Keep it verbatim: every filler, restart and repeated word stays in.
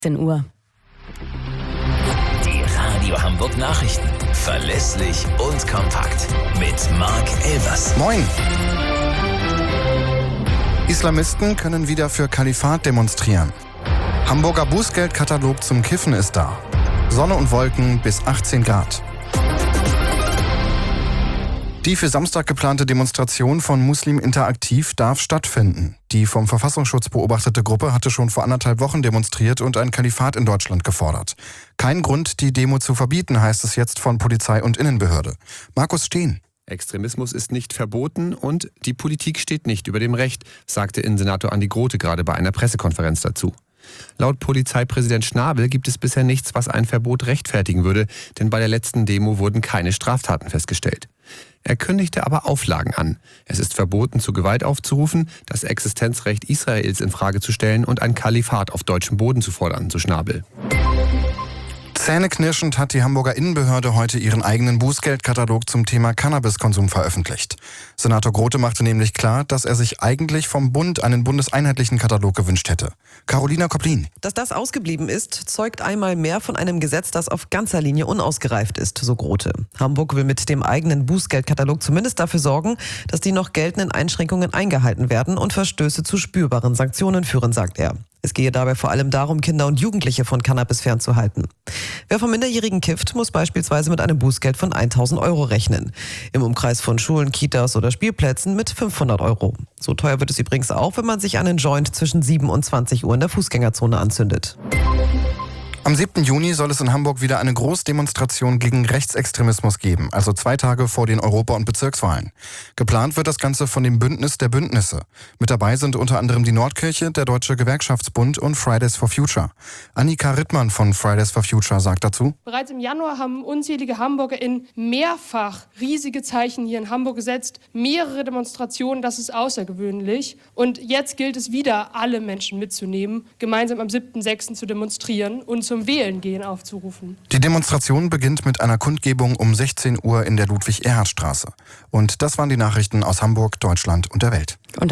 zehn Uhr. Die Radio Hamburg Nachrichten. Verlässlich und kompakt. Mit Marc Elvers. Moin! Islamisten können wieder für Kalifat demonstrieren. Hamburger Bußgeldkatalog zum Kiffen ist da. Sonne und Wolken bis achtzehn Grad. Die für Samstag geplante Demonstration von Muslim Interaktiv darf stattfinden. Die vom Verfassungsschutz beobachtete Gruppe hatte schon vor anderthalb Wochen demonstriert und ein Kalifat in Deutschland gefordert. Kein Grund, die Demo zu verbieten, heißt es jetzt von Polizei und Innenbehörde. Markus Steen. Extremismus ist nicht verboten und die Politik steht nicht über dem Recht, sagte Innensenator Andi Grote gerade bei einer Pressekonferenz dazu. Laut Polizeipräsident Schnabel gibt es bisher nichts, was ein Verbot rechtfertigen würde, denn bei der letzten Demo wurden keine Straftaten festgestellt. Er kündigte aber Auflagen an. Es ist verboten, zu Gewalt aufzurufen, das Existenzrecht Israels in Frage zu stellen und ein Kalifat auf deutschem Boden zu fordern, so Schnabel. Zähneknirschend hat die Hamburger Innenbehörde heute ihren eigenen Bußgeldkatalog zum Thema Cannabiskonsum veröffentlicht. Senator Grote machte nämlich klar, dass er sich eigentlich vom Bund einen bundeseinheitlichen Katalog gewünscht hätte. Carolina Koplin. Dass das ausgeblieben ist, zeugt einmal mehr von einem Gesetz, das auf ganzer Linie unausgereift ist, so Grote. Hamburg will mit dem eigenen Bußgeldkatalog zumindest dafür sorgen, dass die noch geltenden Einschränkungen eingehalten werden und Verstöße zu spürbaren Sanktionen führen, sagt er. Es gehe dabei vor allem darum, Kinder und Jugendliche von Cannabis fernzuhalten. Wer vom Minderjährigen kifft, muss beispielsweise mit einem Bußgeld von tausend Euro rechnen. Im Umkreis von Schulen, Kitas oder Spielplätzen mit fünfhundert Euro. So teuer wird es übrigens auch, wenn man sich einen Joint zwischen sieben und zwanzig Uhr in der Fußgängerzone anzündet. Am siebten Juni soll es in Hamburg wieder eine Großdemonstration gegen Rechtsextremismus geben, also zwei Tage vor den Europa- und Bezirkswahlen. Geplant wird das Ganze von dem Bündnis der Bündnisse. Mit dabei sind unter anderem die Nordkirche, der Deutsche Gewerkschaftsbund und Fridays for Future. Annika Rittmann von Fridays for Future sagt dazu: Bereits im Januar haben unzählige HamburgerInnen mehrfach riesige Zeichen hier in Hamburg gesetzt. Mehrere Demonstrationen, das ist außergewöhnlich. Und jetzt gilt es wieder, alle Menschen mitzunehmen, gemeinsam am siebten sechsten zu demonstrieren und zum Wählen gehen aufzurufen. Die Demonstration beginnt mit einer Kundgebung um sechzehn Uhr in der Ludwig-Erhard-Straße. Und das waren die Nachrichten aus Hamburg, Deutschland und der Welt. Und